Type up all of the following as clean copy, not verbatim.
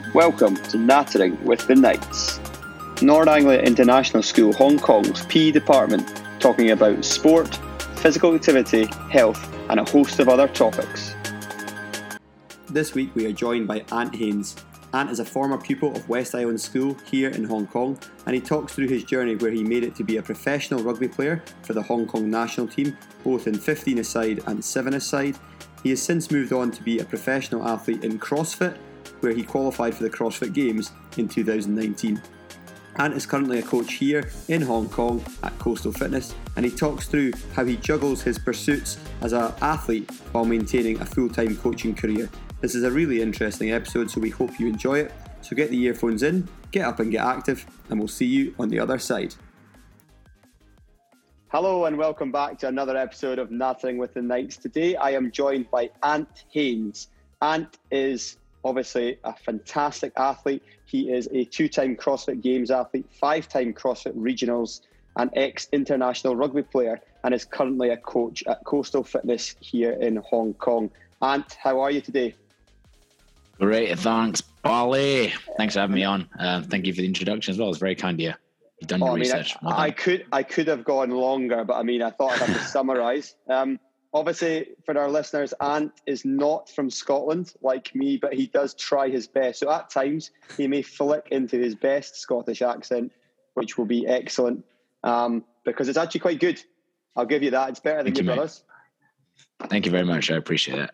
Welcome to Nattering with the Knights. Nord Anglia International School Hong Kong's PE department talking about sport, physical activity, health and a host of other topics. This week we are joined by Ant Haynes. Ant is a former pupil of West Island School here in Hong Kong, and he talks through his journey where he made it to be a professional rugby player for the Hong Kong national team, both in 15-a-side and 7-a-side. He has since moved on to be a professional athlete in CrossFit, where he qualified for the CrossFit Games in 2019. Ant is currently a coach here in Hong Kong at Coastal Fitness, and he talks through how he juggles his pursuits as an athlete while maintaining a full-time coaching career. This is a really interesting episode, so we hope you enjoy it. So get the earphones in, get up and get active, and we'll see you on the other side. Hello and welcome back to another episode of Nattering with the Knights. Today I am joined by Ant Haynes. Ant is obviously a fantastic athlete. He is a 2-time CrossFit Games athlete, 5-time CrossFit Regionals, an ex-international rugby player, and is currently a coach at Coastal Fitness here in Hong Kong. Ant, how are you today? Great, thanks, Bali. Thanks for having me on. Thank you for the introduction as well. It's very kind of you. You've done your research. I could have gone longer, but I thought I'd have to summarise. Obviously, for our listeners, Ant is not from Scotland like me, but he does try his best. So at times, he may flick into his best Scottish accent, which will be excellent, because it's actually quite good. I'll give you that. It's better than your brothers. Thank you very much. I appreciate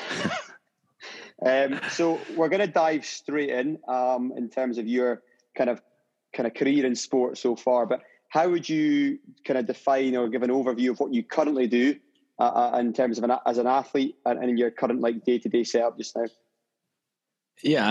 it. So we're going to dive straight in terms of your kind of career in sport so far. But how would you kind of define or give an overview of what you currently do in terms of as an athlete and in your current day-to-day setup just now? Yeah,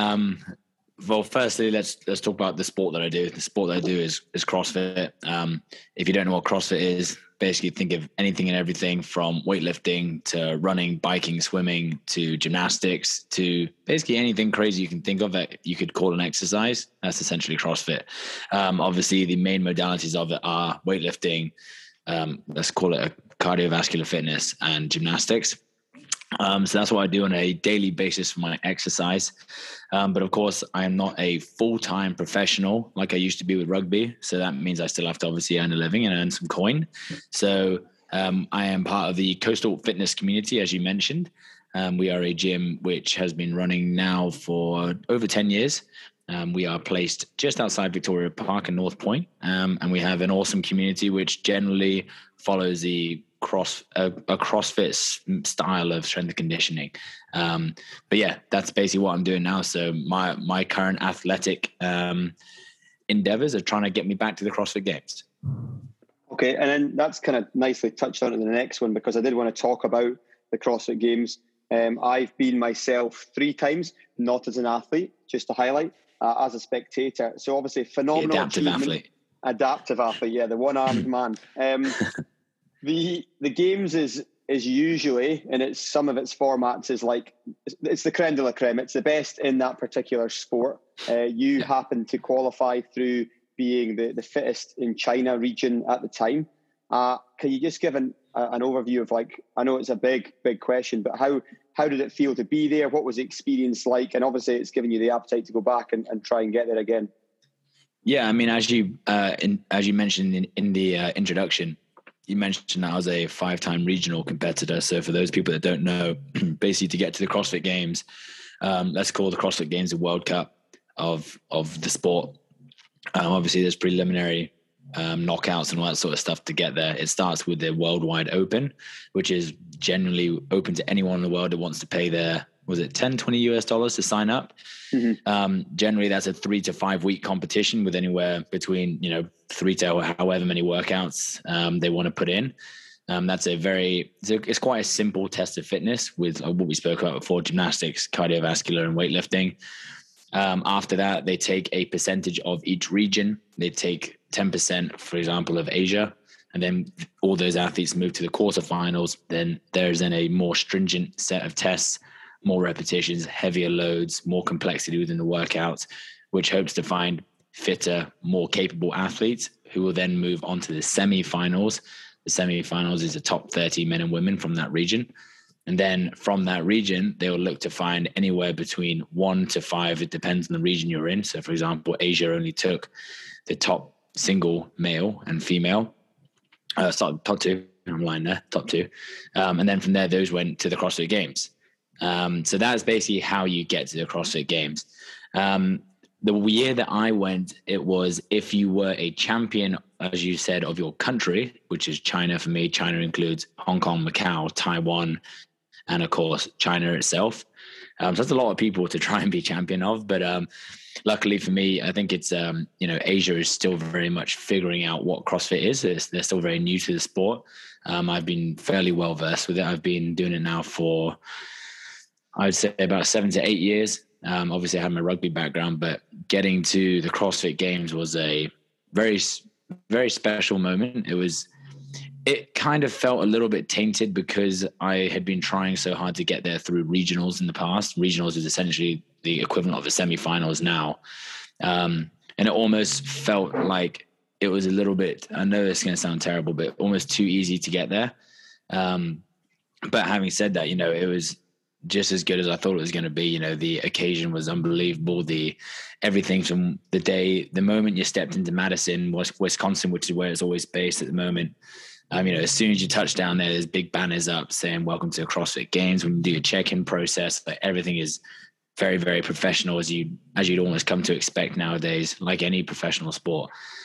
well, firstly, let's talk about the sport that I do. The sport that I do is CrossFit. If you don't know what CrossFit is, basically think of anything and everything from weightlifting to running, biking, swimming to gymnastics to basically anything crazy you can think of that you could call an exercise. That's essentially CrossFit. Obviously, the main modalities of it are weightlifting, let's call it a cardiovascular fitness, and gymnastics. So that's what I do on a daily basis for my exercise. But of course, I am not a full-time professional like I used to be with rugby. So that means I still have to obviously earn a living and earn some coin. So I am part of the Coastal Fitness community, as you mentioned. We are a gym which has been running now for over 10 years. We are placed just outside Victoria Park in North Point. And we have an awesome community which generally follows the CrossFit style of strength and conditioning. But yeah, that's basically what I'm doing now. So my current athletic endeavors are trying to get me back to the CrossFit Games. Okay, and then that's kind of nicely touched on in the next one, because I did want to talk about the CrossFit Games. I've been myself 3 times, not as an athlete, just to highlight, as a spectator. So obviously phenomenal adaptive athlete, yeah, the one-armed man. The Games is usually, and it's some of its formats is it's the creme de la creme. It's the best in that particular sport. You happen to qualify through being the fittest in China region at the time. Can you just give an overview of I know it's a big question, but how did it feel to be there? What was the experience like? And obviously it's given you the appetite to go back and try and get there again. Yeah, as you mentioned in the introduction, you mentioned that I was a 5-time regional competitor. So for those people that don't know, basically to get to the CrossFit Games, let's call the CrossFit Games the World Cup of the sport. Obviously, there's preliminary knockouts and all that sort of stuff to get there. It starts with the Worldwide Open, which is generally open to anyone in the world that wants to pay their, was it $10-$20 to sign up? Mm-hmm. Generally, that's a 3 to 5 week competition with anywhere between 3 to however many workouts they want to put in. It's quite a simple test of fitness with what we spoke about before: gymnastics, cardiovascular, and weightlifting. After that, they take a percentage of each region. They take 10%, for example, of Asia, and then all those athletes move to the quarterfinals. Then there's a more stringent set of tests, more repetitions, heavier loads, more complexity within the workouts, which hopes to find fitter, more capable athletes who will then move on to the semi-finals. The semi-finals is the top 30 men and women from that region. And then from that region, they will look to find anywhere between 1 to 5. It depends on the region you're in. So, for example, Asia only took the top single male and female. Top 2. I'm lying there. Top 2. And then from there, those went to the CrossFit Games. So that's basically how you get to the CrossFit Games. The year that I went, it was if you were a champion, as you said, of your country, which is China for me. China includes Hong Kong, Macau, Taiwan, and of course, China itself. So that's a lot of people to try and be champion of. But luckily for me, I think it's, Asia is still very much figuring out what CrossFit is. They're still very new to the sport. I've been fairly well versed with it. I've been doing it now for, I would say, about 7 to 8 years. Obviously, I have my rugby background, but getting to the CrossFit Games was a very, very special moment. It kind of felt a little bit tainted because I had been trying so hard to get there through regionals in the past. Regionals is essentially the equivalent of a semifinals now. And it almost felt like it was a little bit, I know it's going to sound terrible, but almost too easy to get there. But having said that, it was just as good as I thought it was going to be. The occasion was unbelievable. Everything from the moment you stepped into Madison, Wisconsin, which is where it's always based at the moment. As soon as you touch down there's big banners up saying "Welcome to the CrossFit Games." When you do your check-in process, everything is very, very professional, as you'd almost come to expect nowadays, like any professional sport.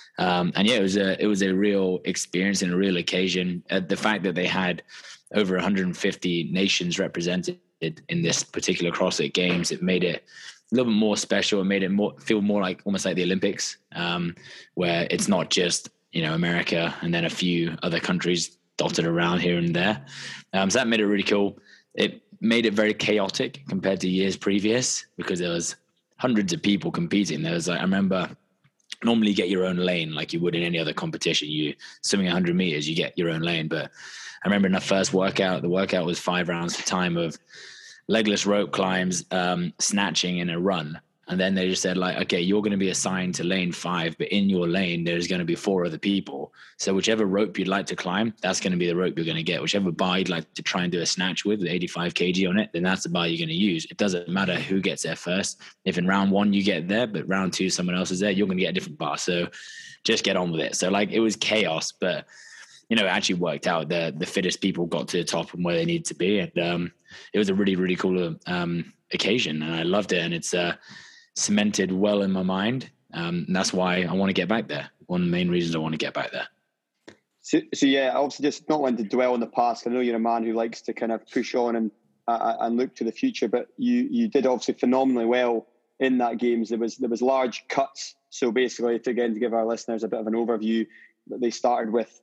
It was a real experience and a real occasion. The fact that they had over 150 nations represented in this particular CrossFit Games, it made it a little bit more special. It made it feel more like almost like the Olympics, where it's not just America and then a few other countries dotted around here and there. So that made it really cool. It made it very chaotic compared to years previous because there was hundreds of people competing. There was I remember normally you get your own lane like you would in any other competition. You swimming 100 meters, you get your own lane. But I remember in the first workout, the workout was 5 rounds for time of legless rope climbs, snatching, and a run. And then they just said okay, you're going to be assigned to lane 5, but in your lane, there's going to be 4 other people. So whichever rope you'd like to climb, that's going to be the rope you're going to get. Whichever bar you'd like to try and do a snatch with 85 kg on it, then that's the bar you're going to use. It doesn't matter who gets there first. If in round 1 you get there, but round 2 someone else is there, you're going to get a different bar. So just get on with it. So it was chaos, but it actually worked out. The fittest people got to the top and where they needed to be. And it was a really, really cool occasion. And I loved it. And it's cemented well in my mind. And that's why I want to get back there. One of the main reasons I want to get back there. So yeah, obviously just not wanting to dwell on the past. I know you're a man who likes to kind of push on and look to the future, but you did obviously phenomenally well in that Games. There was large cuts. So basically, to give our listeners a bit of an overview, that they started with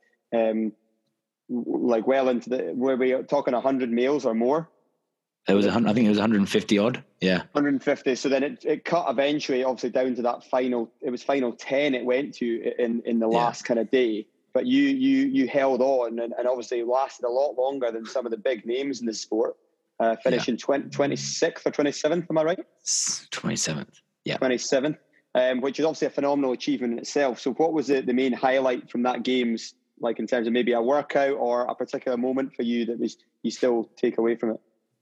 well into were we talking 100 males or more? I think it was 150 odd. Yeah. 150. So then it cut eventually, obviously down to that final. It was final 10 it went to in the last kind of day. But you held on and obviously lasted a lot longer than some of the big names in the sport. Finishing 26th or 27th, am I right? 27th. Yeah. 27th, which is obviously a phenomenal achievement in itself. So what was the main highlight from that Games, like in terms of maybe a workout or a particular moment for you that you still take away from it?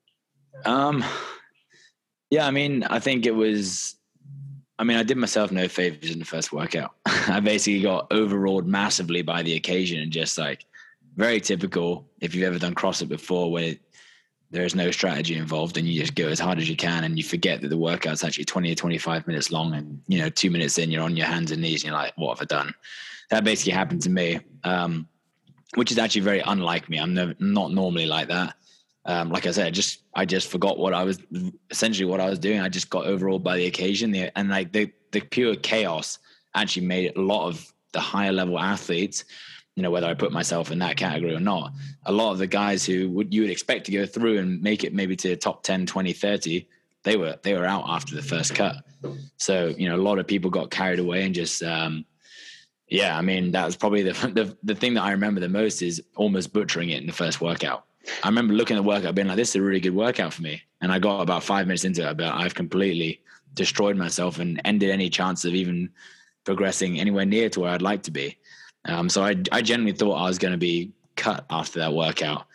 I think it was, I did myself no favors in the first workout. I basically got overawed massively by the occasion and just very typical. If you've ever done CrossFit before, where there's no strategy involved and you just go as hard as you can and you forget that the workout's actually 20 or 25 minutes long and 2 minutes in you're on your hands and knees and you're like, what have I done? That basically happened to me, which is actually very unlike me. I'm not normally like that. Like I said, I just forgot what I was doing. I just got overawed by the occasion, and the pure chaos actually made a lot of the higher level athletes, whether I put myself in that category or not, a lot of the guys who you would expect to go through and make it maybe to the top 10, 20, 30, they were out after the first cut. So, a lot of people got carried away and just, that was probably the thing that I remember the most is almost butchering it in the first workout. I remember looking at the workout being like, this is a really good workout for me. And I got about 5 minutes into it, but I've completely destroyed myself and ended any chance of even progressing anywhere near to where I'd like to be. So I genuinely thought I was going to be cut after that workout.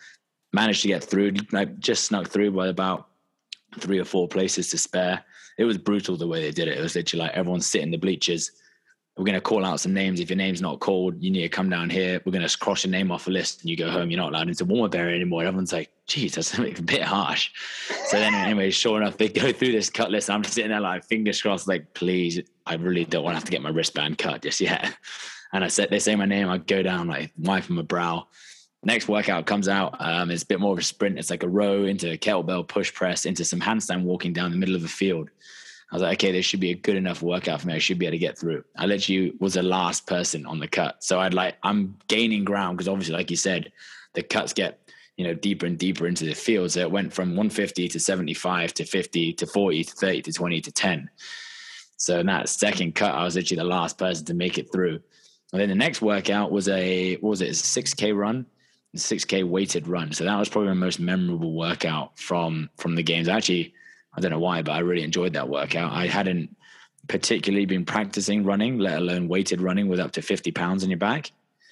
managed to get through, like just snuck through by about 3 or 4 places to spare. It was brutal the way they did it. It was literally like everyone's sitting in the bleachers. We're going to call out some names. If your name's not called, you need to come down here. We're going to cross your name off a list and you go home. You're not allowed into warm-up area anymore. Everyone's like, geez, that's a bit harsh. So then anyway, sure enough, they go through this cut list. I'm just sitting there like fingers crossed, like, please, I really don't want to have to get my wristband cut just yet. And they say my name. I go down, like wiping my brow. Next workout comes out. It's a bit more of a sprint. It's like a row into a kettlebell push press into some handstand walking down the middle of the field. I was like, okay, this should be a good enough workout for me. I should be able to get through. I literally was the last person on the cut. So I'm gaining ground because obviously, like you said, the cuts get, deeper and deeper into the field. So it went from 150 to 75 to 50 to 40 to 30 to 20 to 10. So in that second cut, I was literally the last person to make it through. And then the next workout was a 6K run, a 6K weighted run. So that was probably my most memorable workout from the games. Actually, I don't know why, but I really enjoyed that workout. I hadn't particularly been practicing running, let alone weighted running with up to 50 pounds on your back.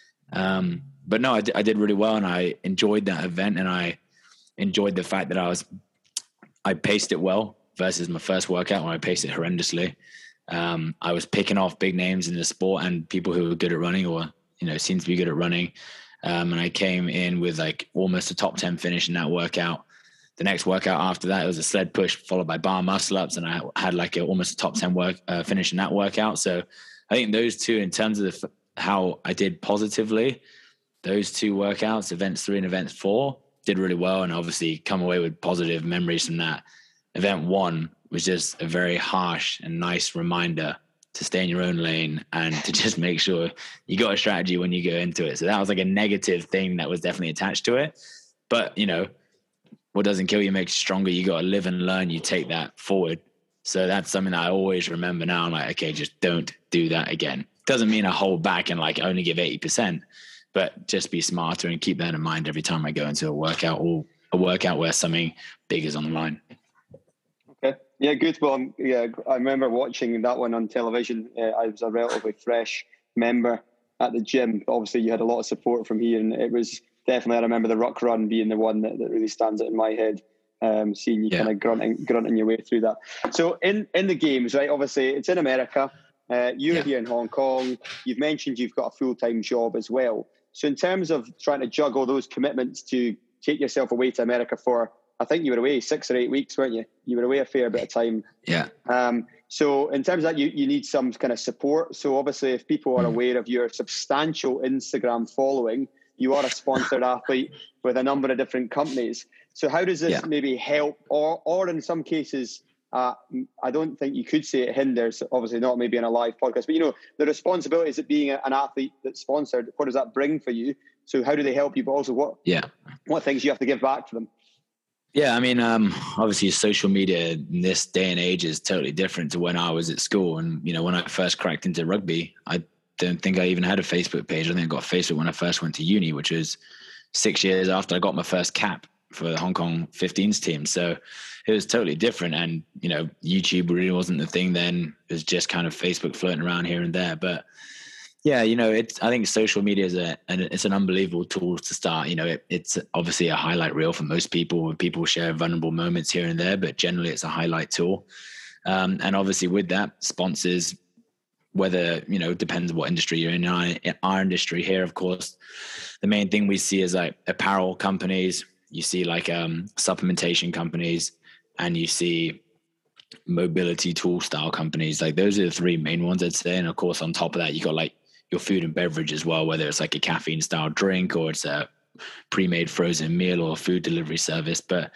But no, I did really well, and I enjoyed that event, and I enjoyed the fact that I paced it well versus my first workout where I paced it horrendously. I was picking off big names in the sport and people who were good at running or, seemed to be good at running. And I came in with like almost a top 10 finish in that workout. The next workout after that, it was a sled push followed by bar muscle ups. And I had like almost a top 10 finish in that workout. So I think those two, in terms of how I did positively, those two workouts, events 3 and events 4, did really well. And obviously come away with positive memories from that. Event 1 was just a very harsh and nice reminder to stay in your own lane and to just make sure you got a strategy when you go into it. So that was like a negative thing that was definitely attached to it. But, what doesn't kill you makes you stronger. You got to live and learn. You take that forward. So that's something that I always remember now. I'm like, okay, just don't do that again. Doesn't mean I hold back and like only give 80%, but just be smarter and keep that in mind every time I go into a workout or a workout where something big is on the line. Okay. Yeah, good. Well, I remember watching that one on television. I was a relatively fresh member at the gym. Obviously, you had a lot of support from here, and it was definitely, I remember the ruck run being the one that really stands out in my head, seeing you kind of grunting your way through that. So in the games, right, obviously it's in America. You're here in Hong Kong. You've mentioned you've got a full-time job as well. So in terms of trying to juggle those commitments to take yourself away to America for, I think you were away 6 or 8 weeks, weren't you? You were away a fair bit of time. Yeah. So in terms of that, you need some kind of support. So obviously if people are aware of your substantial Instagram following, you are a sponsored athlete with a number of different companies. So how does this maybe help, or in some cases, I don't think you could say it hinders, obviously not maybe in a live podcast, but the responsibilities of being an athlete that's sponsored, what does that bring for you? So how do they help you, but also what things you have to give back to them? Yeah, I mean, obviously social media in this day and age is totally different to when I was at school. And, when I first cracked into rugby, I don't think I even had a Facebook page. I think I got Facebook when I first went to uni, which was 6 years after I got my first cap for the Hong Kong 15s team. So it was totally different. And, YouTube really wasn't the thing then. It was just kind of Facebook floating around here and there. But yeah, I think social media it's an unbelievable tool to start. It's obviously a highlight reel for most people where people share vulnerable moments here and there, but generally it's a highlight tool. And obviously with that, sponsors, whether, depends on what industry you're in. Our industry here, of course, the main thing we see is like apparel companies, you see like supplementation companies, and you see mobility tool style companies. Like those are the 3 main ones I'd say. And of course, on top of that, you got like your food and beverage as well, whether it's like a caffeine style drink or it's a pre-made frozen meal or a food delivery service. But,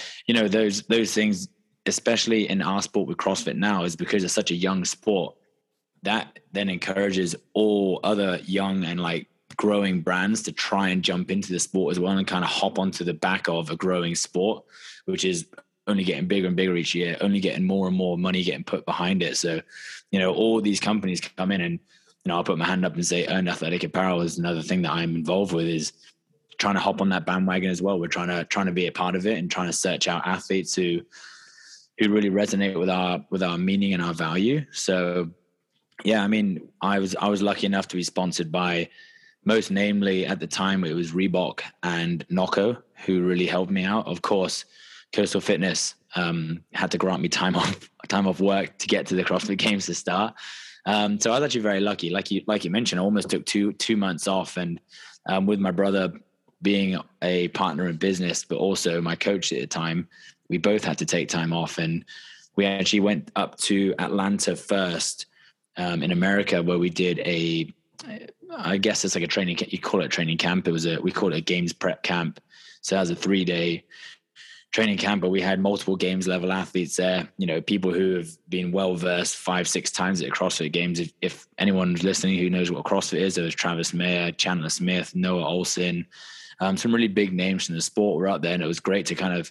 those things, especially in our sport with CrossFit now, is because it's such a young sport. That then encourages all other young and like growing brands to try and jump into the sport as well and kind of hop onto the back of a growing sport, which is only getting bigger and bigger each year, only getting more and more money getting put behind it. So, all these companies come in and, I'll put my hand up and say Earned Athletic Apparel is another thing that I'm involved with, is trying to hop on that bandwagon as well. We're trying to be a part of it and trying to search out athletes who really resonate with our meaning and our value. So, yeah, I mean, I was lucky enough to be sponsored by, most namely at the time, it was Reebok and Nocco, who really helped me out. Of course, Coastal Fitness had to grant me time off work to get to the CrossFit Games to start. So I was actually very lucky. Like you mentioned, I almost took two months off, and with my brother being a partner in business, but also my coach at the time, we both had to take time off, and we actually went up to Atlanta first in America, where we did I guess it's like a training. You call it a training camp. We call it a games prep camp. So that was a 3-day training camp, but we had multiple games level athletes there, people who have been well versed 5-6 times at CrossFit Games. If anyone's listening who knows what CrossFit is, there was Travis Mayer, Chandler Smith, Noah Olson, some really big names from the sport were up there. And it was great to kind of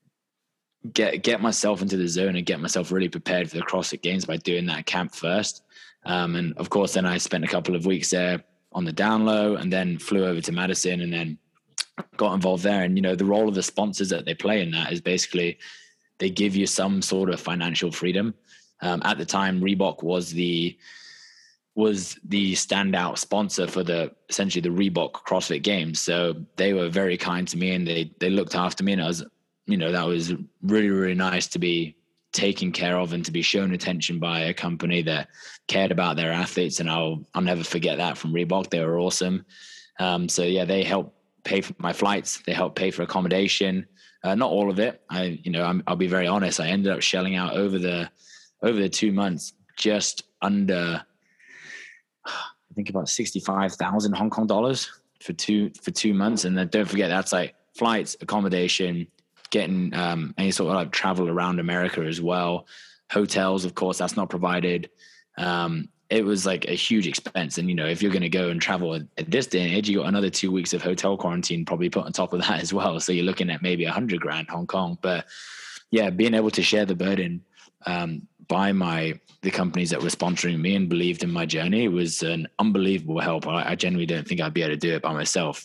get myself into the zone and get myself really prepared for the CrossFit Games by doing that camp first. And of course, then I spent a couple of weeks there on the down low, and then flew over to Madison, and then got involved there. And, the role of the sponsors that they play in that is basically they give you some sort of financial freedom. At the time, Reebok was the standout sponsor for essentially the Reebok CrossFit Games. So they were very kind to me, and they looked after me, and that was really, really nice to be taken care of and to be shown attention by a company that cared about their athletes. And I'll never forget that from Reebok. They were awesome. So yeah, they helped pay for my flights. They helped pay for accommodation. Not all of it. I'll be very honest. I ended up shelling out over the 2 months, just under, I think about 65,000 Hong Kong dollars for two months. And then don't forget, that's like flights, accommodation, getting any sort of like travel around America as well. Hotels, of course, that's not provided. It was like a huge expense. And, if you're going to go and travel at this day and age, you got another 2 weeks of hotel quarantine probably put on top of that as well. So you're looking at maybe 100 grand Hong Kong. But yeah, being able to share the burden by the companies that were sponsoring me and believed in my journey was an unbelievable help. I genuinely don't think I'd be able to do it by myself.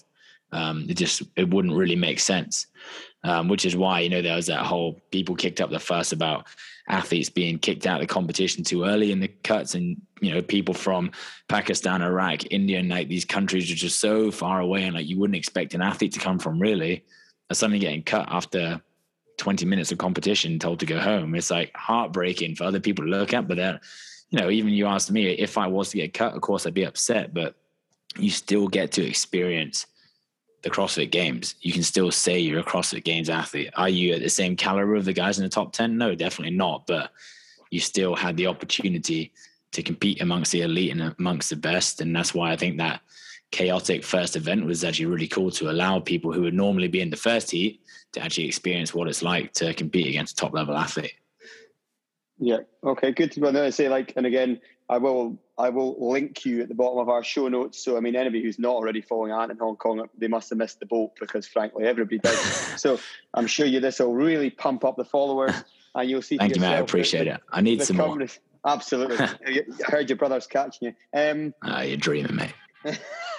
It wouldn't really make sense. Which is why, there was that whole people kicked up the fuss about athletes being kicked out of the competition too early in the cuts. And, people from Pakistan, Iraq, India, and like these countries are just so far away. And like, you wouldn't expect an athlete to come from really, are suddenly getting cut after 20 minutes of competition, told to go home. It's like heartbreaking for other people to look at. But then, even you asked me if I was to get cut, of course I'd be upset, but you still get to experience the CrossFit Games. You can still say you're a CrossFit Games athlete. Are you at the same caliber of the guys in the top 10? No, definitely not. But you still had the opportunity to compete amongst the elite and amongst the best. And that's why I think that chaotic first event was actually really cool, to allow people who would normally be in the first heat to actually experience what it's like to compete against a top level athlete. Yeah. Okay. Good to know. Say and again, I will link you at the bottom of our show notes. So, anybody who's not already following Ant in Hong Kong, they must have missed the boat, because frankly, everybody does. So I'm sure this will really pump up the followers, and you'll see. Thank you, mate. I appreciate it. I need some more. Absolutely. I heard your brother's catching you. You're dreaming, mate.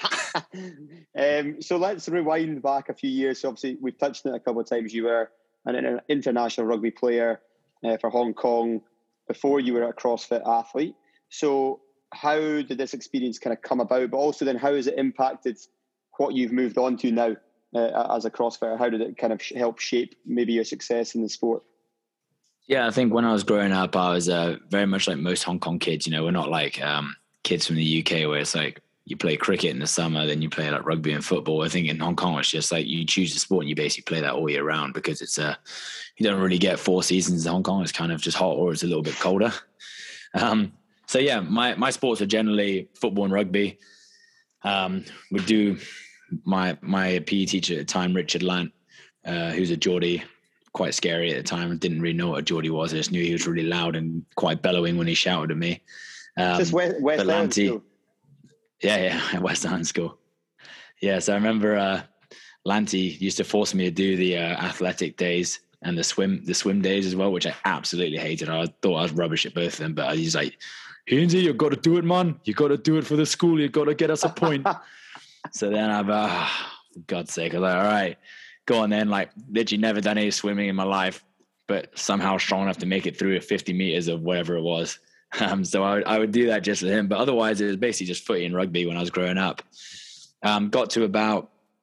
So let's rewind back a few years. So obviously, we've touched on it a couple of times. You were an international rugby player for Hong Kong before you were a CrossFit athlete. So how did this experience kind of come about? But also then, how has it impacted what you've moved on to now as a CrossFitter? How did it kind of help shape maybe your success in the sport? Yeah, I think when I was growing up, I was very much like most Hong Kong kids. We're not like kids from the UK where it's like you play cricket in the summer, then you play like rugby and football. I think in Hong Kong, it's just like you choose a sport and you basically play that all year round, because it's you don't really get 4 seasons in Hong Kong. It's kind of just hot, or it's a little bit colder. So yeah, my sports are generally football and rugby. Would do my PE teacher at the time, Richard Lant, who's a Geordie, quite scary at the time. I didn't really know what a Geordie was. I just knew he was really loud and quite bellowing when he shouted at me. Just West Island School. Yeah, West Island School. Yeah, so I remember Lanty used to force me to do the athletic days and the swim days as well, which I absolutely hated. I thought I was rubbish at both of them, but he's like, Hainsey, you've got to do it, man. You've got to do it for the school. You've got to get us a point. So then I'm, for God's sake, I was like, all right, go on then. Like, literally never done any swimming in my life, but somehow strong enough to make it through 50 meters of whatever it was. So I would do that just for him. But otherwise, it was basically just footy and rugby when I was growing up. Got to about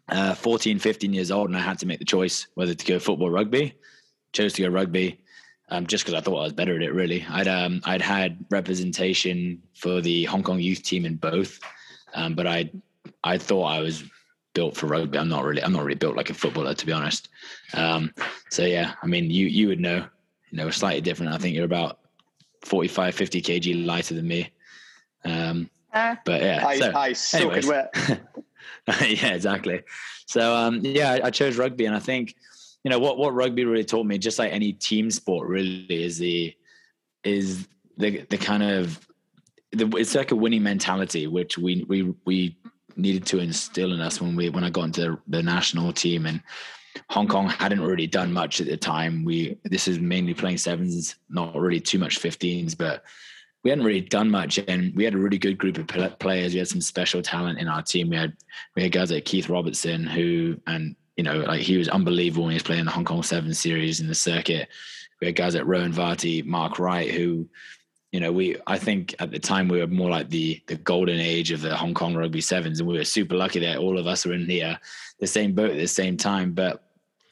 14, 15 years old, and I had to make the choice whether to go football or rugby. Chose to go rugby, just because I thought I was better at it, really. I'd had representation for the Hong Kong youth team in both, but I thought I was built for rugby. I'm not really built like a footballer, to be honest. So yeah, I mean, you would know, slightly different. I think you're about 45, 50 kg lighter than me. But yeah, soaking wet. Yeah, exactly. So I chose rugby, and I think what rugby really taught me, just like any team sport, really is the kind of it's like a winning mentality, which we needed to instill in us when I got into the national team. And Hong Kong hadn't really done much at the time. This is mainly playing sevens, not really too much 15s, but we hadn't really done much, and we had a really good group of players. We had some special talent in our team. We had guys like Keith Robertson, he was unbelievable when he was playing the Hong Kong 7 series in the circuit. We had guys like Rowan Varty, Mark Wright, who, I think at the time we were more like the golden age of the Hong Kong rugby sevens, and we were super lucky that all of us were in the same boat at the same time. But,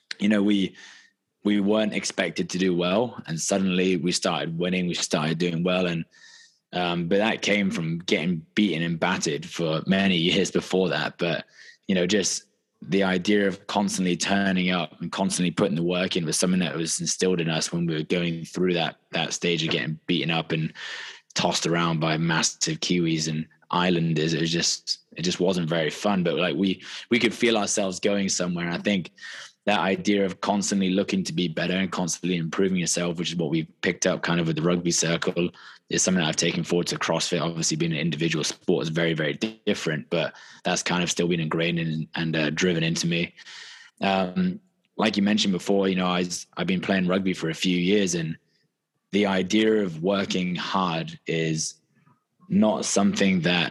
we weren't expected to do well, and suddenly we started winning. We started doing well, and but that came from getting beaten and battered for many years before that. But just the idea of constantly turning up and constantly putting the work in was something that was instilled in us when we were going through that stage of getting beaten up and tossed around by massive Kiwis and Islanders. It just wasn't very fun. But like we could feel ourselves going somewhere. And I think that idea of constantly looking to be better and constantly improving yourself, which is what we picked up kind of with the rugby circle, is something that I've taken forward to CrossFit. Obviously, being an individual sport is very, very different, but that's kind of still been ingrained and driven into me. Like you mentioned before, I've been playing rugby for a few years, and the idea of working hard is not something that,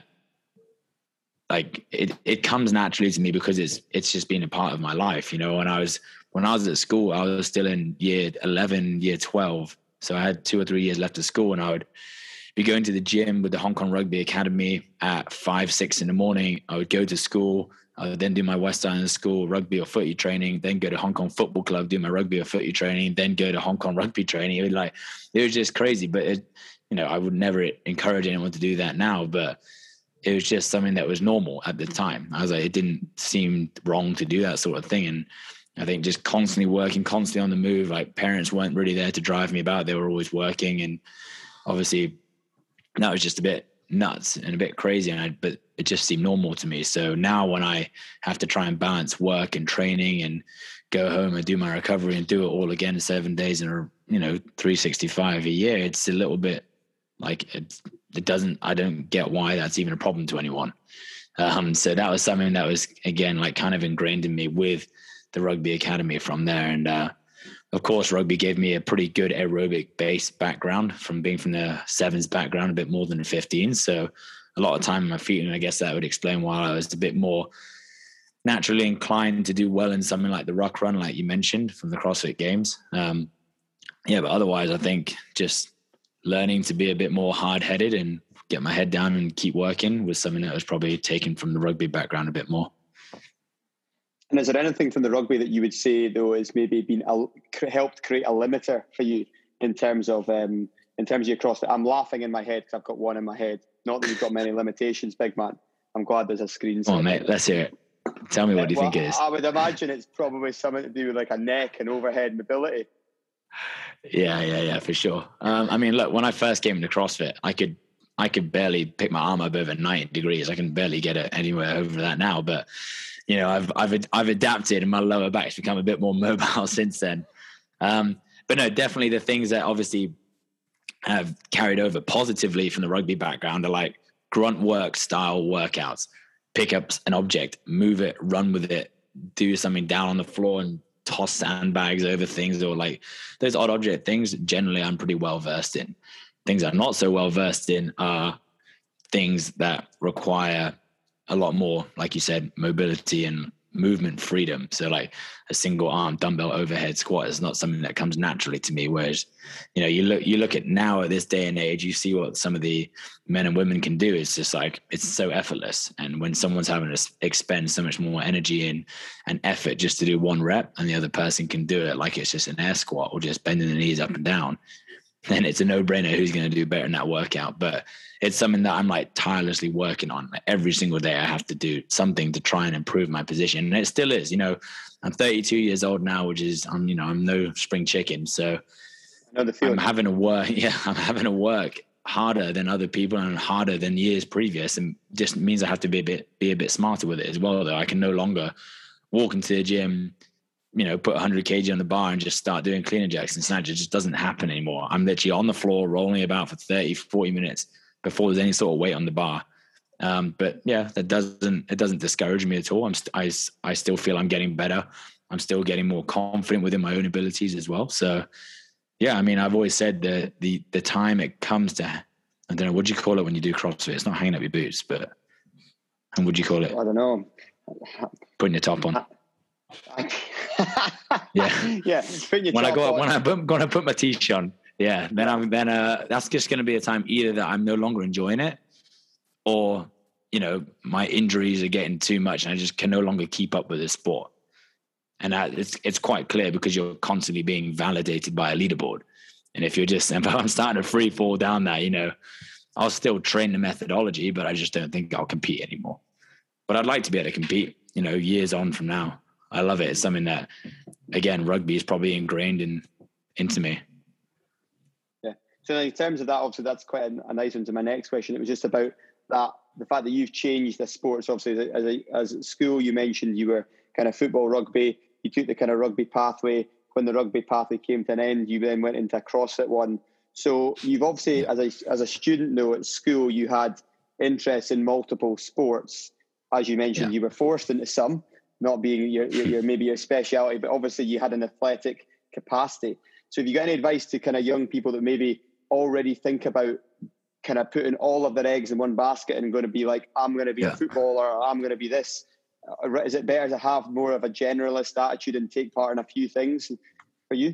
like, it comes naturally to me because it's just been a part of my life. When I was at school, I was still in year 11, year 12. So I had 2 or 3 years left of school, and I would be going to the gym with the Hong Kong Rugby Academy at 5, 6 in the morning. I would go to school. I would then do my West Island School rugby or footy training, then go to Hong Kong Football Club, do my rugby or footy training, then go to Hong Kong rugby training. It was just crazy, but I would never encourage anyone to do that now, but it was just something that was normal at the time. I was like, it didn't seem wrong to do that sort of thing. And I think just constantly working, constantly on the move, like parents weren't really there to drive me about. They were always working. And obviously that was just a bit nuts and a bit crazy. But it just seemed normal to me. So now when I have to try and balance work and training and go home and do my recovery and do it all again 7 days in 365 a year, it's a little bit like I don't get why that's even a problem to anyone. So that was something that was, again, like kind of ingrained in me with the rugby academy from there. And of course, rugby gave me a pretty good aerobic base background from being from the sevens background, a bit more than the 15s. So a lot of time on my feet, and I guess that would explain why I was a bit more naturally inclined to do well in something like the ruck run, like you mentioned, from the CrossFit Games. But otherwise, I think just learning to be a bit more hard-headed and get my head down and keep working was something that was probably taken from the rugby background a bit more. And is there anything from the rugby that you would say, though, has maybe been helped create a limiter for you in terms of your CrossFit? I'm laughing in my head because I've got one in my head. Not that you've got many limitations, big man. I'm glad there's a screen. Oh, mate, let's hear it. Tell me what do you think it is? I would imagine it's probably something to do with like a neck and overhead mobility. Yeah, for sure. I mean, look, when I first came into CrossFit, I could barely pick my arm up over 90 degrees. I can barely get it anywhere over that now. But I've adapted, and my lower back's become a bit more mobile since then. But no, definitely the things that obviously have carried over positively from the rugby background are like grunt work style workouts. Pick up an object, move it, run with it, do something down on the floor and toss sandbags over things, or like those odd object things. Generally, I'm pretty well versed in. Things I'm not so well versed in are things that require a lot more, like you said, mobility and movement freedom. So like a single arm dumbbell overhead squat is not something that comes naturally to me. Whereas, you look at now at this day and age, you see what some of the men and women can do. It's just like, it's so effortless. And when someone's having to expend so much more energy and effort just to do one rep, and the other person can do it like it's just an air squat or just bending the knees up and down, then it's a no-brainer who's going to do better in that workout. But it's something that I'm like tirelessly working on. Like every single day I have to do something to try and improve my position. And it still is, I'm 32 years old now, which is, I'm no spring chicken. So I'm having to work harder than other people and harder than years previous. And just means I have to be a bit smarter with it as well, though. I can no longer walk into the gym, put 100 kg on the bar and just start doing clean and jerks and snatches. It just doesn't happen anymore. I'm literally on the floor rolling about for 30, 40 minutes before there's any sort of weight on the bar. But yeah, it doesn't discourage me at all. I still feel I'm getting better. I'm still getting more confident within my own abilities as well. So yeah, I mean, I've always said that the time it comes to, I don't know, what do you call it when you do CrossFit? It's not hanging up your boots, but and what do you call it? I don't know. Putting your top on. Yeah. When I'm going to put my t-shirt on, then that's just going to be a time either that I'm no longer enjoying it, or my injuries are getting too much and I just can no longer keep up with this sport. And it's quite clear because you're constantly being validated by a leaderboard. And if I'm starting to free fall down that, I'll still train the methodology, but I just don't think I'll compete anymore. But I'd like to be able to compete, years on from now. I love it. It's something that, again, rugby is probably ingrained into me. Yeah. So in terms of that, obviously that's quite a nice one to my next question. It was just about that, the fact that you've changed the sports. Obviously, as at school, you mentioned you were kind of football, rugby. You took the kind of rugby pathway. When the rugby pathway came to an end, you then went into a CrossFit one. So you've obviously, as a student though, at school, you had interest in multiple sports. As you mentioned, you were forced into some, not being your maybe your speciality, but obviously you had an athletic capacity. So have you got any advice to kind of young people that maybe already think about kind of putting all of their eggs in one basket and going to be like, I'm going to be a footballer, or I'm going to be this? Is it better to have more of a generalist attitude and take part in a few things for you?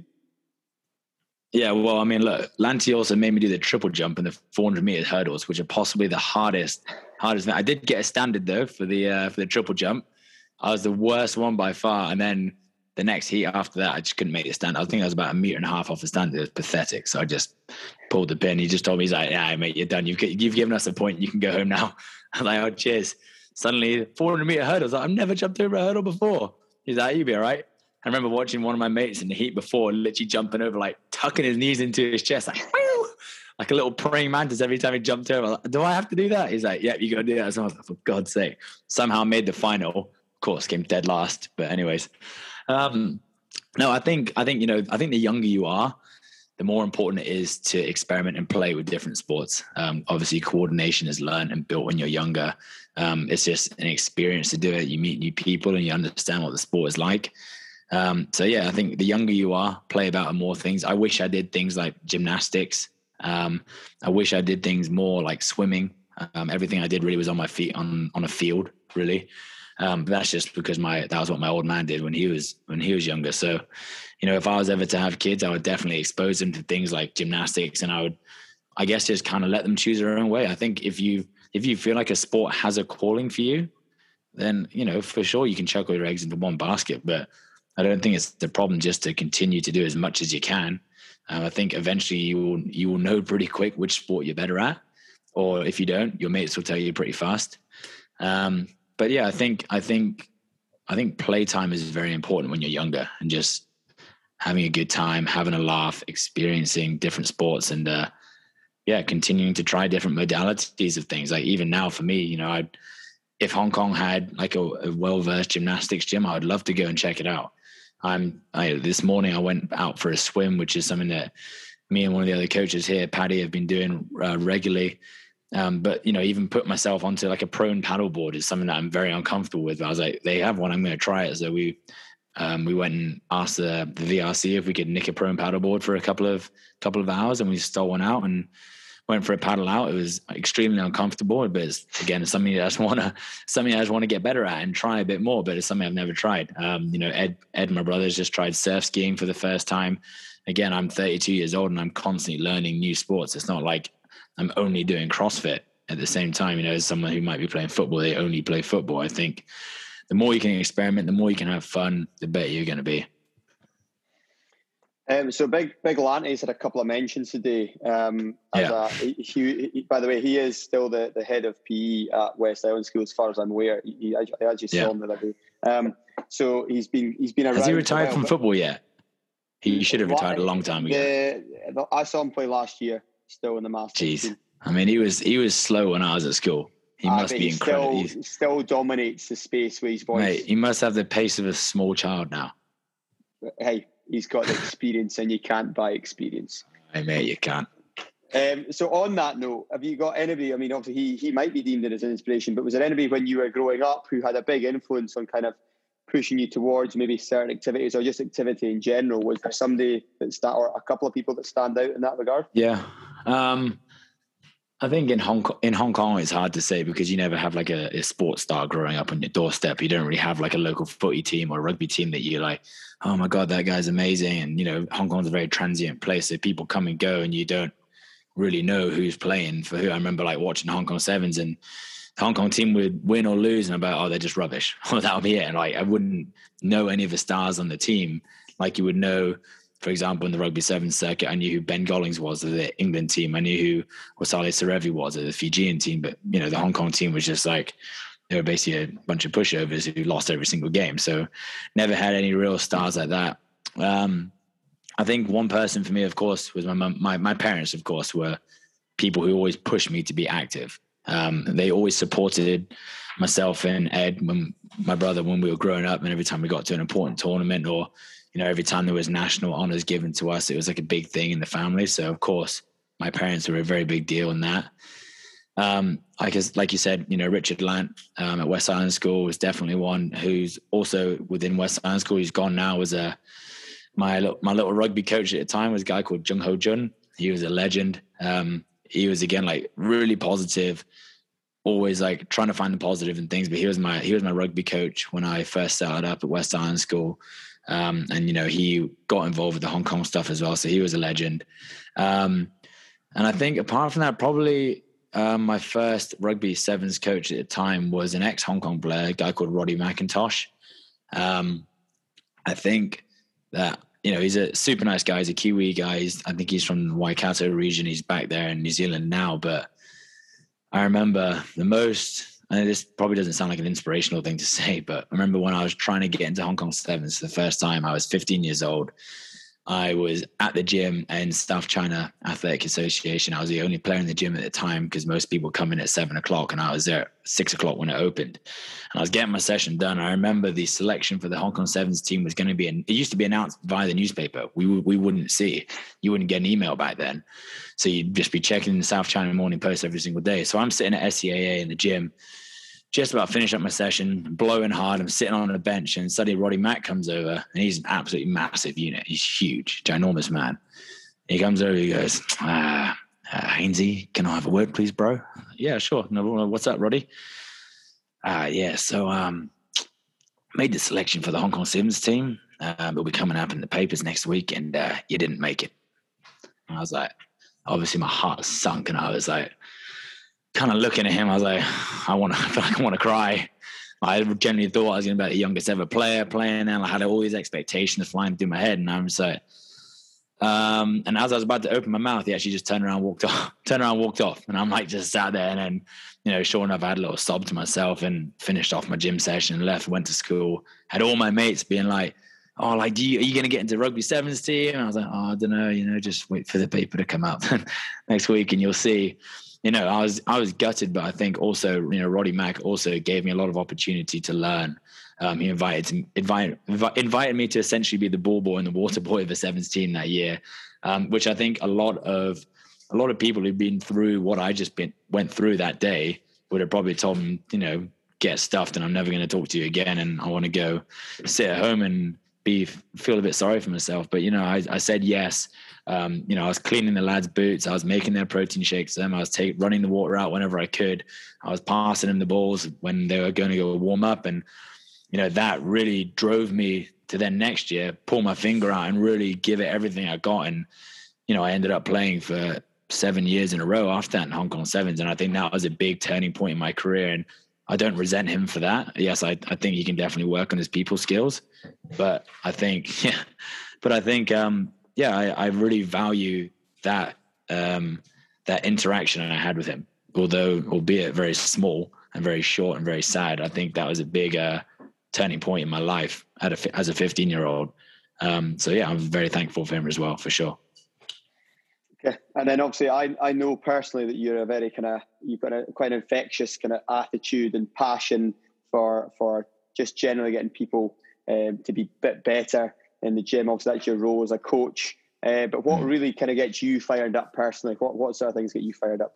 Yeah, well, I mean, look, Lanty also made me do the triple jump and the 400 meter hurdles, which are possibly the hardest thing. I did get a standard though for the triple jump. I was the worst one by far. And then the next heat after that, I just couldn't make the stand. I think I was about 1.5 meters off the standard. It was pathetic. So I just pulled the pin. He just told me, he's like, yeah, mate, you're done. You've given us a point. You can go home now. I'm like, oh, cheers. Suddenly 400 meter hurdles. I've never jumped over a hurdle before. He's like, you'll be all right. I remember watching one of my mates in the heat before, literally jumping over, like tucking his knees into his chest, like a little praying mantis every time he jumped over. Like, do I have to do that? He's like, yeah, you got to do that. So I was like, for God's sake. Somehow made the final. Of course, came dead last. But anyways, no, I think the younger you are, the more important it is to experiment and play with different sports. Obviously, coordination is learned and built when you're younger. It's just an experience to do it. You meet new people and you understand what the sport is like. So yeah, I think the younger you are, play about more things. I wish I did things like gymnastics. I wish I did things more like swimming. Everything I did really was on my feet on a field, really. But that's just because that was what my old man did when he was younger. So, if I was ever to have kids, I would definitely expose them to things like gymnastics, and I would, I guess, just kind of let them choose their own way. I think if you feel like a sport has a calling for you, then, for sure you can chuck all your eggs into one basket, but I don't think it's the problem just to continue to do as much as you can. I think eventually you will know pretty quick which sport you're better at, or if you don't, your mates will tell you pretty fast. But yeah, I think playtime is very important when you're younger, and just having a good time, having a laugh, experiencing different sports, and continuing to try different modalities of things. Like even now for me, if Hong Kong had like a well-versed gymnastics gym, I would love to go and check it out. This morning I went out for a swim, which is something that me and one of the other coaches here, Paddy, have been doing regularly. But even put myself onto like a prone paddleboard is something that I'm very uncomfortable with. I was like, they have one, I'm going to try it. So we went and asked the VRC if we could nick a prone paddleboard for a couple of hours, and we stole one out and went for a paddle out. It was extremely uncomfortable, but it's, again, it's something I just want to get better at and try a bit more, but it's something I've never tried. Ed, my brother's just tried surf skiing for the first time. Again, I'm 32 years old and I'm constantly learning new sports. It's not like I'm only doing CrossFit at the same time. As someone who might be playing football, they only play football. I think the more you can experiment, the more you can have fun, the better you're going to be. So Big Lanty's had a couple of mentions today. By the way, he is still the head of PE at West Island School, as far as I'm aware. I actually saw him the other day. So he's been around. Has he retired from football yet? He should have retired a long time ago. I saw him play last year, still in the Masters. Jeez, I mean, he was slow when I was at school. He must be incredible. He still dominates the space with his voice. Mate, he must have the pace of a small child now. Hey, he's got the experience, and you can't buy experience. Hey, mate, you can't. So on that note, have you got anybody? I mean, obviously he might be deemed as an inspiration, but was there anybody when you were growing up who had a big influence on kind of pushing you towards maybe certain activities or just activity in general? Was there somebody or a couple of people that stand out in that regard? Yeah. I think in Hong Kong, it's hard to say because you never have like a sports star growing up on your doorstep. You don't really have like a local footy team or a rugby team that you're like, oh my God, that guy's amazing. And, Hong Kong's a very transient place. So people come and go and you don't really know who's playing for who. I remember like watching Hong Kong Sevens and the Hong Kong team would win or lose and I'm like, oh, they're just rubbish. Oh, that'll be it. And like, I wouldn't know any of the stars on the team like you would know. For example, in the rugby sevens circuit, I knew who Ben Gollings was of the England team. I knew who Wasale Serevi was of the Fijian team. But, the Hong Kong team was just like, they were basically a bunch of pushovers who lost every single game. So never had any real stars like that. I think one person for me, of course, was my parents, of course, were people who always pushed me to be active. They always supported myself and Ed, my brother, when we were growing up. And every time we got to an important tournament or every time there was national honors given to us, it was like a big thing in the family. So of course, my parents were a very big deal in that. I guess, like you said, Richard Lant at West Island School was definitely one who's also within West Island School. He's gone now. Was my little rugby coach at the time was a guy called Jung Ho Jun. He was a legend. He was again like really positive, always like trying to find the positive in things. But he was my rugby coach when I first started up at West Island School. And he got involved with the Hong Kong stuff as well, so he was a legend. And I think apart from that, probably my first rugby sevens coach at the time was an ex-Hong Kong player, a guy called Roddy McIntosh. I think that he's a super nice guy. He's a Kiwi guy. I think he's from the Waikato region. He's back there in New Zealand now. But I remember the most. And this probably doesn't sound like an inspirational thing to say, but I remember when I was trying to get into Hong Kong Sevens for the first time, I was 15 years old. I was at the gym in South China Athletic Association. I was the only player in the gym at the time because most people come in at 7:00 and I was there at 6:00 when it opened. And I was getting my session done. I remember the selection for the Hong Kong Sevens team was going to be, it used to be announced via the newspaper. We wouldn't see, you wouldn't get an email back then. So you'd just be checking the South China Morning Post every single day. So I'm sitting at SCAA in the gym, just about finished up my session, blowing hard. I'm sitting on a bench and suddenly Roddy Mack comes over and he's an absolutely massive unit. He's huge, ginormous man. He comes over, he goes, Hainsey, can I have a word, please, bro? Yeah, sure. No, what's up, Roddy? So made the selection for the Hong Kong Sevens team. It'll be coming up in the papers next week and you didn't make it. And I was like, obviously my heart sunk and I was like, kind of looking at him, I was like, I feel like I want to cry. I generally thought I was going to be the youngest ever player playing, and I had all these expectations flying through my head, and I'm just like, and as I was about to open my mouth, he actually just turned around, walked off, and I'm like just sat there, and then, sure enough, I had a little sob to myself and finished off my gym session, left, went to school, had all my mates being like, oh, like, are you going to get into rugby sevens team? And I was like, oh, I don't know, just wait for the paper to come up next week and you'll see. I was gutted, but I think also, Roddy Mack also gave me a lot of opportunity to learn. He invited me to essentially be the ball boy and the water boy of the sevens team that year, which I think a lot of people who've been through what I just went through that day would have probably told me, get stuffed and I'm never going to talk to you again. And I want to go sit at home and feel a bit sorry for myself. But, I said yes. I was cleaning the lads' boots. I was making their protein shakes for them. I was running the water out whenever I could. I was passing them the balls when they were going to go warm up. And, that really drove me to then next year, pull my finger out and really give it everything I got. And, I ended up playing for 7 years in a row after that in Hong Kong Sevens. And I think that was a big turning point in my career. And I don't resent him for that. Yes, I think he can definitely work on his people skills, but I think, I really value that, that interaction I had with him, albeit very small and very short and very sad. I think that was a big, turning point in my life as a 15-year-old. I'm very thankful for him as well, for sure. Okay. And then obviously I know personally that you're you've got a quite an infectious kind of attitude and passion for just generally getting people to be a bit better in the gym. Obviously that's your role as a coach. But what really kind of gets you fired up personally? What sort of things get you fired up?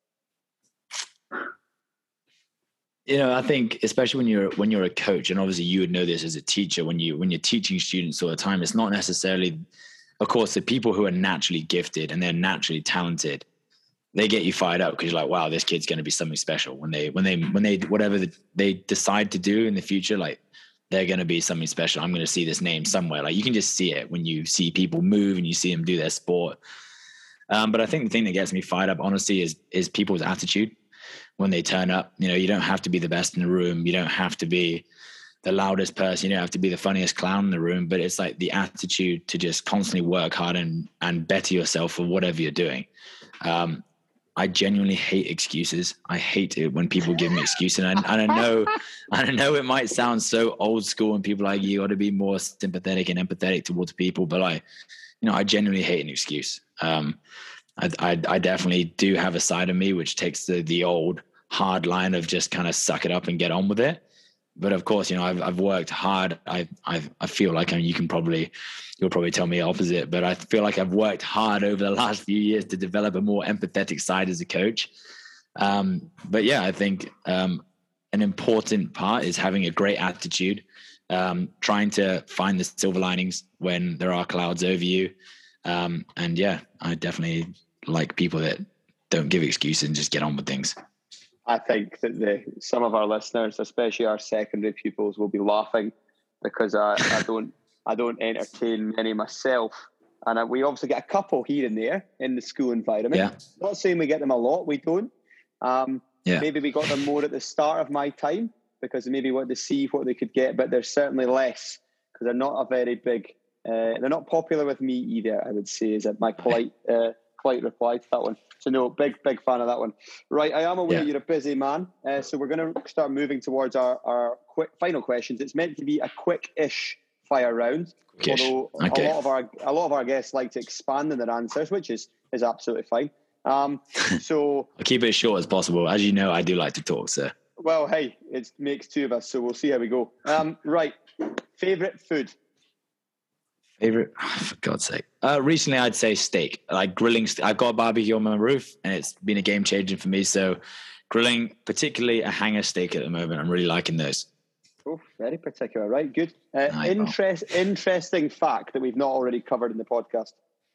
I think especially when you're a coach, and obviously you would know this as a teacher, when you're teaching students all the time, it's not necessarily, of course, the people who are naturally gifted and they're naturally talented, they get you fired up because you're like, wow, this kid's going to be something special when they whatever they decide to do in the future, like they're going to be something special. I'm going to see this name somewhere. Like you can just see it when you see people move and you see them do their sport. But I think the thing that gets me fired up, honestly, is people's attitude when they turn up. You don't have to be the best in the room. You don't have to be the loudest person. You don't have to be the funniest clown in the room, but it's like the attitude to just constantly work hard and better yourself for whatever you're doing. I genuinely hate excuses. I hate it when people give me excuses. And I know it might sound so old school and people are like, you ought to be more sympathetic and empathetic towards people, but I genuinely hate an excuse. I definitely do have a side of me which takes the old hard line of just kind of suck it up and get on with it. But of course, I've worked hard. I feel like, you'll probably tell me opposite, but I feel like I've worked hard over the last few years to develop a more empathetic side as a coach. But yeah, I think an important part is having a great attitude, trying to find the silver linings when there are clouds over you. And yeah, I definitely like people that don't give excuses and just get on with things. I think that some of our listeners, especially our secondary pupils, will be laughing because I don't entertain many myself, and we obviously get a couple here and there in the school environment. Yeah. Not saying we get them a lot, we don't. Maybe we got them more at the start of my time because they maybe wanted to see what they could get, but they're certainly less because they're not a very big. They're not popular with me either, I would say, is my polite reply to that one. So no, big fan of that one. Right, I am aware you're a busy man, so we're going to start moving towards our quick final questions. It's meant to be a quick-ish fire round, although a lot of our guests like to expand in their answers, which is absolutely fine. So I'll keep it as short as possible. As you know, I do like to talk, sir. Well, hey, it makes two of us, so we'll see how we go. Right, favorite food. Favorite, for God's sake. Recently, I'd say steak, like grilling. I've got a barbecue on my roof, and it's been a game changer for me. So, grilling, particularly a hanger steak at the moment, I'm really liking those. Oh, very particular, right? Good. Interesting fact that we've not already covered in the podcast.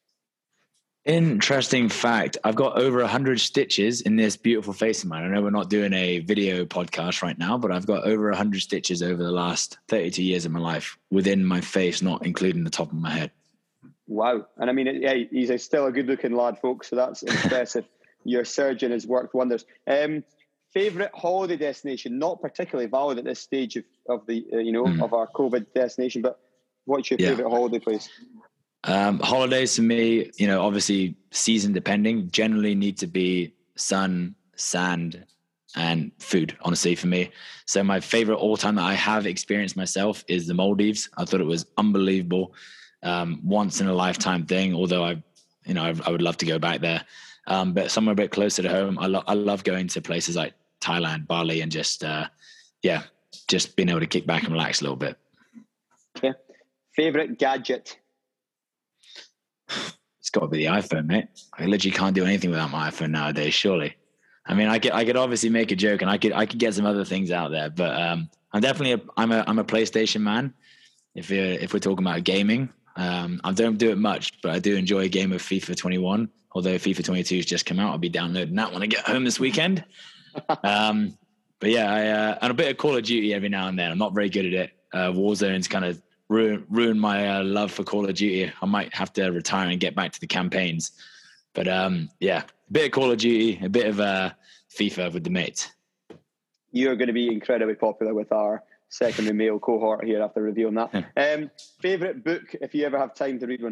Interesting fact. I've got over 100 stitches in this beautiful face of mine. I know we're not doing a video podcast right now, but I've got over 100 stitches over the last 32 years of my life within my face, not including the top of my head. Wow. And I mean, he's still a good looking lad, folks. So that's impressive. Your surgeon has worked wonders. Favorite holiday destination, not particularly valid at this stage of our COVID destination, but what's your favorite holiday place? Holidays for me, obviously season depending, generally need to be sun, sand, and food, honestly, for me. So my favorite all time that I have experienced myself is the Maldives. I thought it was unbelievable. Once in a lifetime thing, although I would love to go back there. But somewhere a bit closer to home. I love going to places like Thailand, Bali, and just being able to kick back and relax a little bit. Yeah. Favorite gadget? It's got to be the iPhone, mate. I literally can't do anything without my iPhone nowadays, surely. I mean, I could obviously make a joke and I could get some other things out there, but I'm definitely I'm a PlayStation man. if we're talking about gaming, I don't do it much, but I do enjoy a game of FIFA 21. Although FIFA 22 has just come out, I'll be downloading that when I get home this weekend. But yeah, and a bit of Call of Duty every now and then. I'm not very good at it. Warzone's kind of ruined my love for Call of Duty. I might have to retire and get back to the campaigns. But yeah, a bit of Call of Duty, a bit of FIFA with the mates. You're going to be incredibly popular with our secondary male cohort here after reviewing that. Favorite book, if you ever have time to read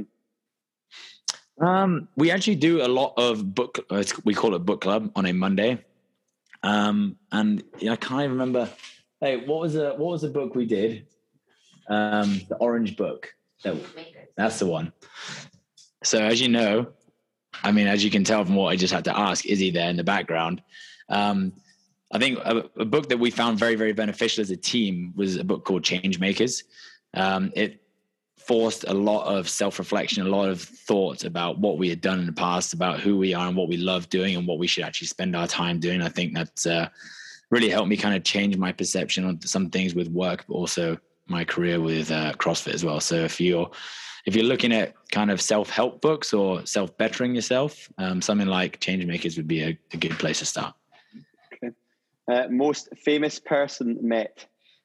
one? We actually do a lot of book. We call it book club on a Monday. And I can't even remember. Hey, what was the book we did? The orange book. That's the one. So as you know, I mean, as you can tell from what I just had to ask, Izzy there in the background. I think a book that we found very, very beneficial as a team was a book called Change Makers. It forced a lot of self-reflection, a lot of thought about what we had done in the past, about who we are and what we love doing and what we should actually spend our time doing. I think that's really helped me kind of change my perception on some things with work, but also my career with CrossFit as well. So if you're looking at kind of self-help books or self-bettering yourself, something like Change Makers would be a good place to start. Okay. Most famous person met?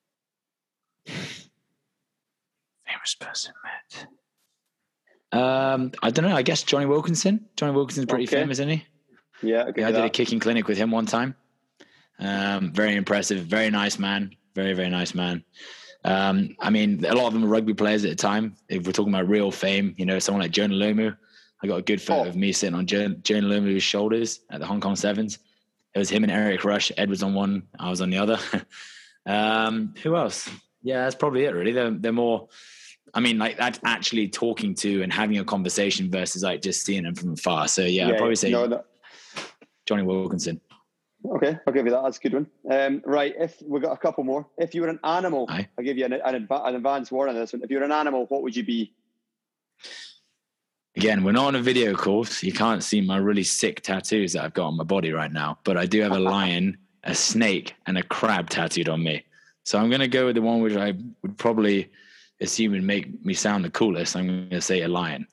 Famous person met. I don't know. I guess Johnny Wilkinson. Johnny Wilkinson's pretty famous, isn't he? Yeah. I did a kicking clinic with him one time. Very impressive. Very nice man. Very, very nice man. I mean, a lot of them were rugby players at the time. If we're talking about real fame, someone like Jonah Lomu. I got a good photo of me sitting on Jonah Lomu's shoulders at the Hong Kong Sevens. It was him and Eric Rush. Ed was on one. I was on the other. Who else? Yeah, that's probably it, really. They're more... I mean, like that's actually talking to and having a conversation versus like just seeing them from afar. So yeah, I'd probably say Johnny Wilkinson. Okay, I'll give you that. That's a good one. Right, if we've got a couple more. If you were an animal, I'll give you an advanced warning on this one. If you were an animal, what would you be? Again, we're not on a video call, so you can't see my really sick tattoos that I've got on my body right now. But I do have a lion, a snake, and a crab tattooed on me. So I'm going to go with the one which I would probably assume would make me sound the coolest. I'm going to say a lion.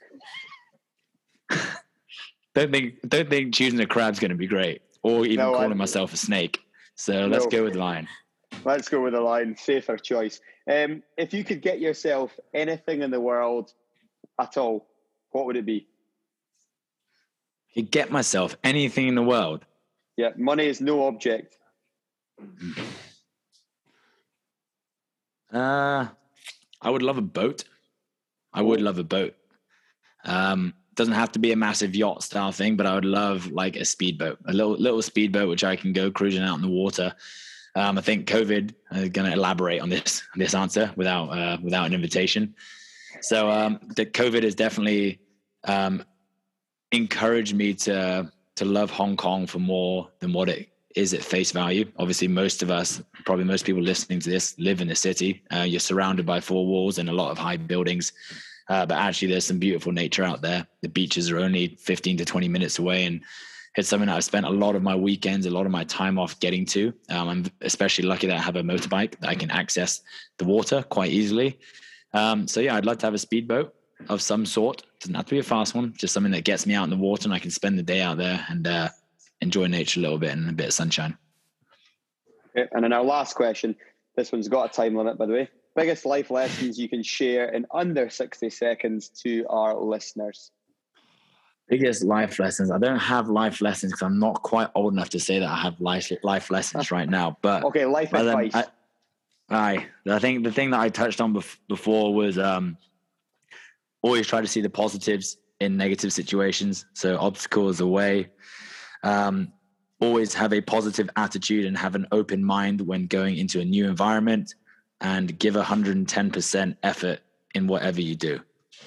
Don't think choosing a crab's going to be great, or even calling myself a snake. So let's go with lion. Let's go with a lion. Safer choice. If you could get yourself anything in the world at all, what would it be? You get myself anything in the world. Yeah, money is no object. I would love a boat. I would love a boat. Doesn't have to be a massive yacht style thing, but I would love like a speedboat, a little speedboat, which I can go cruising out in the water. I think COVID is going to elaborate on this answer without an invitation. So the COVID has definitely encouraged me to love Hong Kong for more than what it is at face value. Obviously, most of us, probably most people listening to this, live in the city. You're surrounded by four walls and a lot of high buildings. But actually, there's some beautiful nature out there. The beaches are only 15 to 20 minutes away. And it's something that I've spent a lot of my weekends, a lot of my time off getting to. I'm especially lucky that I have a motorbike that I can access the water quite easily. So yeah, I'd like to have a speedboat of some sort. Doesn't have to be a fast one, just something that gets me out in the water and I can spend the day out there and enjoy nature a little bit and a bit of sunshine. Okay. And then our last question, this one's got a time limit, by the way. Biggest life lessons you can share in under 60 seconds to our listeners? Biggest life lessons. I don't have life lessons because I'm not quite old enough to say that I have life lessons right now. But okay, life advice. I think the thing that I touched on before was always try to see the positives in negative situations. So obstacles away. Always have a positive attitude and have an open mind when going into a new environment, and give 110% effort in whatever you do.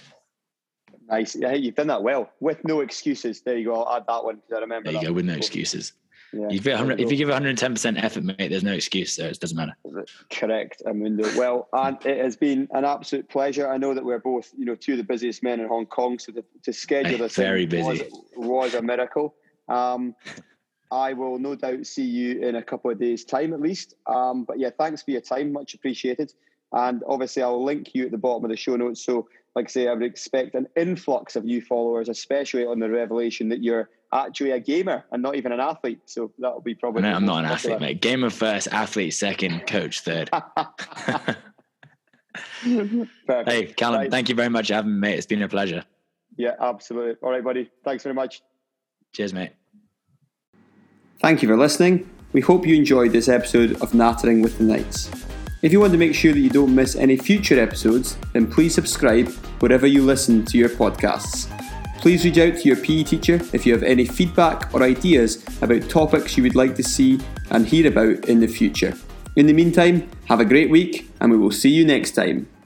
Nice. Yeah, you've done that well. With no excuses. There you go. I'll add that one because I remember. There you go, with no excuses. Yeah, if you give 110% effort, mate, there's no excuse there. It doesn't matter. Correct, Amundo. Well, and it has been an absolute pleasure. I know that we're both, two of the busiest men in Hong Kong, so to schedule this very busy was a miracle. I will no doubt see you in a couple of days' time at least. But yeah, thanks for your time. Much appreciated. And obviously, I'll link you at the bottom of the show notes. So, like I say, I would expect an influx of new followers, especially on the revelation that you're actually a gamer and not even an athlete. So that'll be probably... No, I'm not an athlete, mate. Gamer first, athlete second, coach third. Hey, Callum, right. Thank you very much for having me, mate. It's been a pleasure. Yeah, absolutely. All right, buddy. Thanks very much. Cheers, mate. Thank you for listening. We hope you enjoyed this episode of Nattering with the Knights. If you want to make sure that you don't miss any future episodes, then please subscribe wherever you listen to your podcasts. Please reach out to your PE teacher if you have any feedback or ideas about topics you would like to see and hear about in the future. In the meantime, have a great week and we will see you next time.